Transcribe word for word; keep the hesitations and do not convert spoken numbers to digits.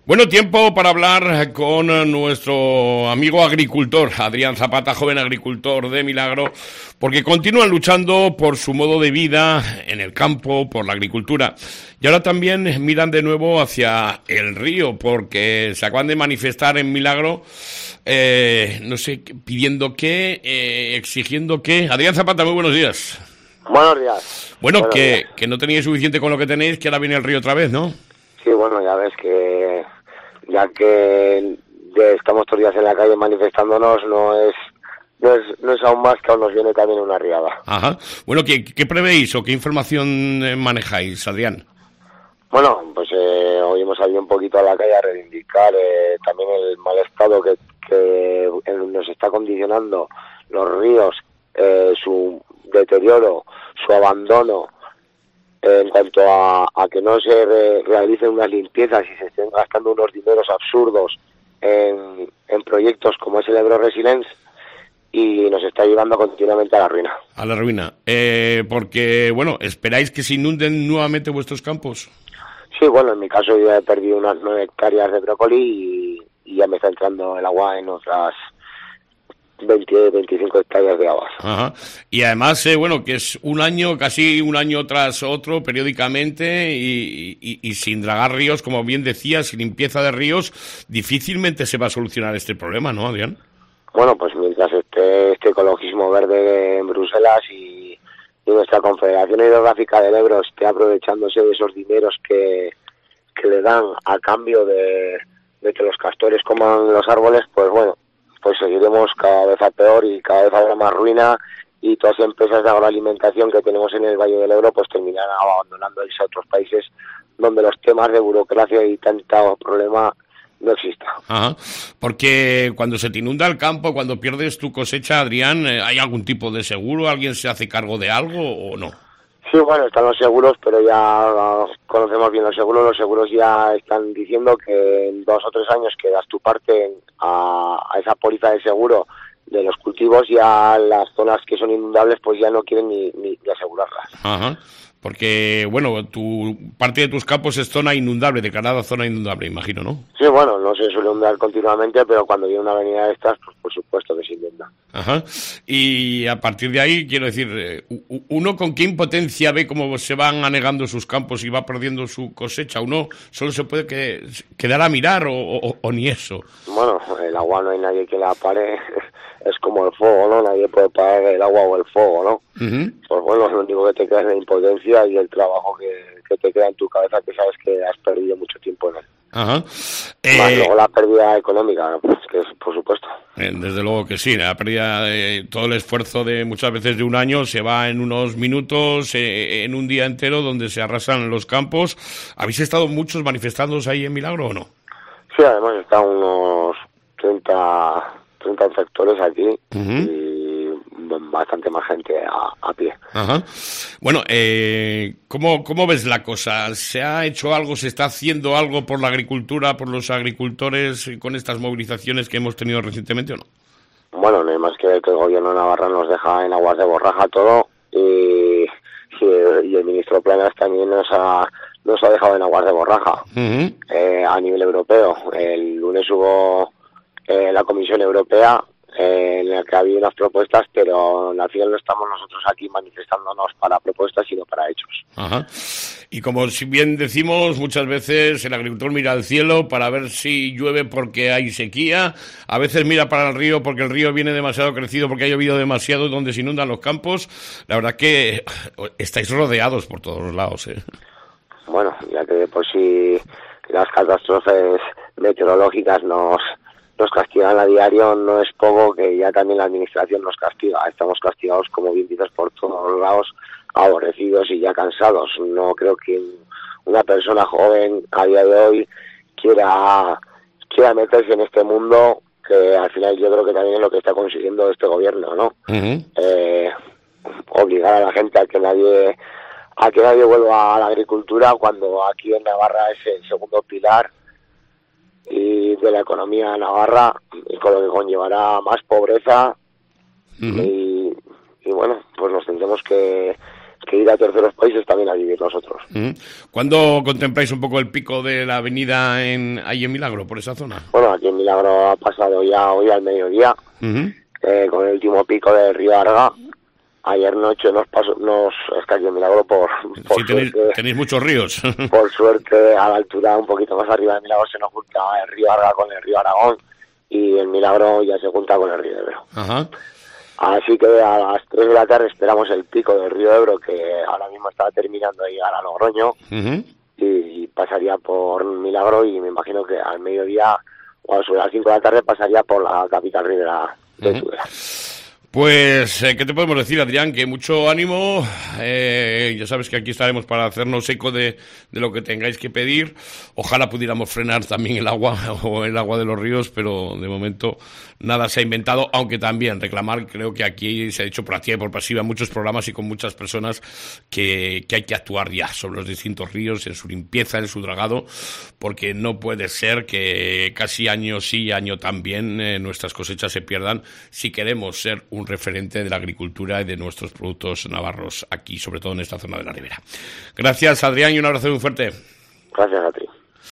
Bueno, tiempo para hablar con nuestro amigo agricultor, Adrián Zapata, joven agricultor de Milagro, porque continúan luchando por su modo de vida en el campo, por la agricultura. Y ahora también miran de nuevo hacia el río, porque se acaban de manifestar en Milagro, eh, no sé, pidiendo qué, eh, exigiendo qué. Adrián Zapata, muy buenos días. Buenos días. Bueno, buenos que, días. que no teníais suficiente con lo que tenéis, que ahora viene el río otra vez, ¿no? Sí, bueno, ya ves que ya que ya estamos todos los días en la calle manifestándonos, no es no es no es aún más que aún nos viene también una riada. Ajá. Bueno, ¿qué, qué prevéis o qué información eh, manejáis, Adrián? Bueno, pues eh, hoy hemos salido un poquito a la calle a reivindicar eh, también el mal estado que, que nos está condicionando los ríos, eh, su deterioro, su abandono, eh, en cuanto a, a que no se re, realicen unas limpiezas y se estén gastando unos dineros absurdos en, en proyectos como es el Ebro Resilience, y nos está llevando continuamente a la ruina. A la ruina. Eh, porque, bueno, ¿esperáis que se inunden nuevamente vuestros campos? Sí, bueno, en mi caso yo he perdido unas nueve hectáreas de brócoli y, y ya me está entrando el agua en otras veinte, veinticinco hectáreas de aguas. Ajá. Y además, eh, bueno, que es un año, casi un año tras otro, periódicamente, y, y, y sin dragar ríos, como bien decías, sin limpieza de ríos, difícilmente se va a solucionar este problema, ¿no, Adrián? Bueno, pues mientras esté este ecologismo verde en Bruselas y, y nuestra Confederación Hidrográfica del Ebro esté aprovechándose de esos dineros que, que le dan a cambio de, de que los castores coman los árboles, pues bueno, pues seguiremos cada vez a peor y cada vez habrá más ruina, y todas las empresas de agroalimentación que tenemos en el Valle del Ebro pues terminarán abandonando a otros países donde los temas de burocracia y tanto problema no exista. Ajá. Porque cuando se te inunda el campo, cuando pierdes tu cosecha, Adrián, ¿hay algún tipo de seguro? ¿Alguien se hace cargo de algo o no? Sí, bueno, están los seguros, pero ya conocemos bien los seguros. Los seguros ya están diciendo que en dos o tres años que das tu parte a, a esa póliza de seguro de los cultivos, ya las zonas que son inundables pues ya no quieren ni, ni, ni asegurarlas. Ajá. Porque, bueno, tu parte de tus campos es zona inundable, declarada zona inundable, imagino, ¿no? Sí, bueno, no se suele inundar continuamente, pero cuando viene una avenida de estas, pues por supuesto que se inunda. Ajá. Y a partir de ahí, quiero decir, ¿uno con qué impotencia ve cómo se van anegando sus campos y va perdiendo su cosecha? ¿Uno solo se puede que, quedar a mirar o, o, o ni eso? Bueno, el agua no hay nadie que la pare, es como el fuego, ¿no? Nadie puede parar el agua o el fuego, ¿no? Uh-huh. Pues bueno, lo único que te queda es la impotencia y el trabajo que, que te queda en tu cabeza, que sabes que has perdido mucho tiempo en él. Ajá. Eh... Más luego la pérdida económica, pues que es, por supuesto. Eh, desde luego que sí, la pérdida de todo el esfuerzo de muchas veces de un año se va en unos minutos, eh, en un día entero donde se arrasan los campos. ¿Habéis estado muchos manifestándose ahí en Milagro o no? Sí, además están unos treinta, treinta tractores aquí, uh-huh, y bastante más gente a, a pie. Ajá. Bueno, eh, ¿cómo, ¿cómo ves la cosa? ¿Se ha hecho algo, se está haciendo algo por la agricultura, por los agricultores con estas movilizaciones que hemos tenido recientemente o no? Bueno, no hay más que que el gobierno de Navarra nos deja en aguas de borraja todo, y, y, y el ministro Planas también nos ha nos ha dejado en aguas de borraja. Uh-huh. Eh, a nivel europeo. El lunes hubo eh, la Comisión Europea eh, en la que había unas propuestas, pero al final no estamos nosotros aquí manifestándonos para propuestas, sino para hechos. Ajá. Y como si bien decimos, muchas veces el agricultor mira al cielo para ver si llueve porque hay sequía, a veces mira para el río porque el río viene demasiado crecido, porque ha llovido demasiado, donde se inundan los campos. La verdad que estáis rodeados por todos los lados, ¿eh? Bueno, ya que de por sí las catástrofes meteorológicas nos, nos castigan a diario, no es poco que ya también la administración nos castiga. Estamos castigados, como bien dices, por todos los lados, aborrecidos y ya cansados. No creo que una persona joven a día de hoy quiera, quiera meterse en este mundo, que al final yo creo que también es lo que está consiguiendo este gobierno, ¿no? Uh-huh. Eh, obligar a la gente a que nadie... a que nadie vuelva a la agricultura, cuando aquí en Navarra es el segundo pilar y de la economía navarra, y con lo que conllevará más pobreza. Uh-huh. y, y bueno, pues nos tendremos que que ir a terceros países también a vivir nosotros. Uh-huh. ¿Cuándo contempláis un poco el pico de la avenida en, ahí en Milagro, por esa zona? Bueno, aquí en Milagro ha pasado ya hoy al mediodía, uh-huh. eh, con el último pico del río Arga. Ayer noche nos pasó, nos, es que aquí en Milagro por, por sí, tenéis, suerte, tenéis muchos ríos. Por suerte, a la altura un poquito más arriba de Milagro se nos junta el río Arga con el río Aragón, y el Milagro ya se junta con el río Ebro. Ajá. Así que a las tres de la tarde esperamos el pico del río Ebro, que ahora mismo está terminando de llegar a Logroño, uh-huh. y, y pasaría por Milagro, y me imagino que al mediodía o sobre las cinco de la tarde pasaría por la capital ribera de uh-huh. Tudela. Pues, eh, ¿qué te podemos decir, Adrián? Que mucho ánimo, eh, ya sabes que aquí estaremos para hacernos eco de, de lo que tengáis que pedir. Ojalá pudiéramos frenar también el agua o el agua de los ríos, pero de momento nada se ha inventado, aunque también reclamar, creo que aquí se ha dicho por activa y por pasiva en muchos programas y con muchas personas que, que hay que actuar ya sobre los distintos ríos, en su limpieza, en su dragado, porque no puede ser que casi año sí, año también eh, nuestras cosechas se pierdan si queremos ser un un referente de la agricultura y de nuestros productos navarros aquí, sobre todo en esta zona de la ribera. Gracias, Adrián, y un abrazo muy fuerte. Gracias a ti.